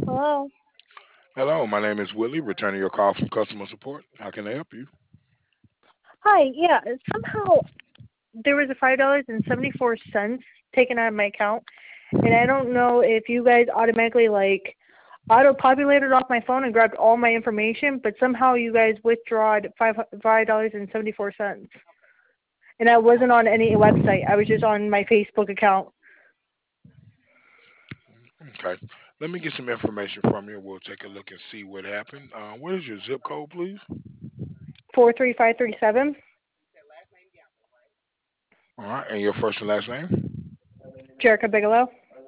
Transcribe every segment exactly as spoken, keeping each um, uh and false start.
Hello. Hello, my name is Willie, returning your call from customer support. How can I help you? Hi. Yeah. Somehow there was a five dollars and seventy four cents taken out of my account, and I don't know if you guys automatically like auto populated off my phone and grabbed all my information, but somehow you guys withdrawed five five dollars and seventy four cents, and I wasn't on any website. I was just on my Facebook account. Okay, let me get some information from you. We'll take a look and see what happened. Uh, what is your zip code, please? Four three five three seven. All right, and your first and last name? Jerica Bigelow.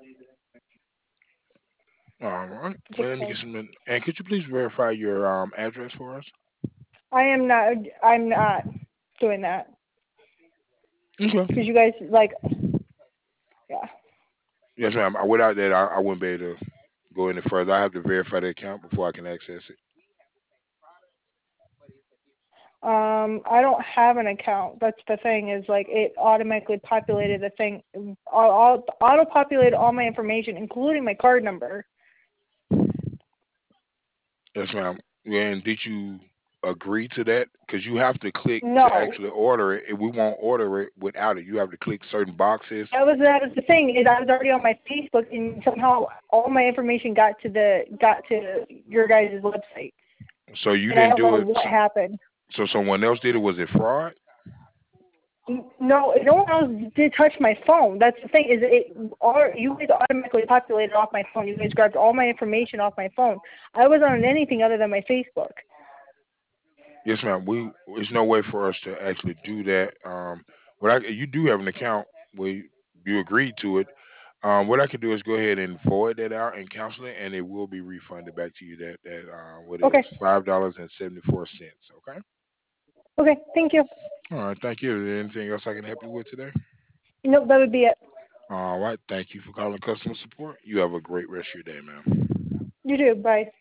All right, Zip let me get code. some. And could you please verify your um, address for us? I am not. I'm not doing that because Okay. you guys like. Yeah. Yes, ma'am. Without that, I, I wouldn't be able to go any further. I have to verify the account before I can access it. Um, I don't have an account. That's the thing is like it automatically populated the thing, auto auto populated all my information, including my card number. Yes, ma'am. And did you agree to that? Because you have to click to No, actually order it, and we won't order it without it. You have to click certain boxes. that was that was the thing is I was already on my Facebook, and somehow all my information got to the got to your guys' website, So you and I didn't don't know do it. what happened. So someone else did it. Was it fraud? No, no one else did touch my phone. That's the thing is it all you guys automatically populated off my phone. You guys grabbed all my information off my phone. I wasn't on anything other than my Facebook. Yes, ma'am. We there's no way for us to actually do that. Um, what I you do have an account where you, you agreed to it. Um, what I can do is go ahead and forward that out and cancel it, and it will be refunded back to you. That that uh, what it is Okay. five dollars and seventy four cents. Okay. Okay. Thank you. All right. Thank you. Is there anything else I can help you with today? Nope, that would be it. All right. Thank you for calling customer support. You have a great rest of your day, ma'am. You too. Bye.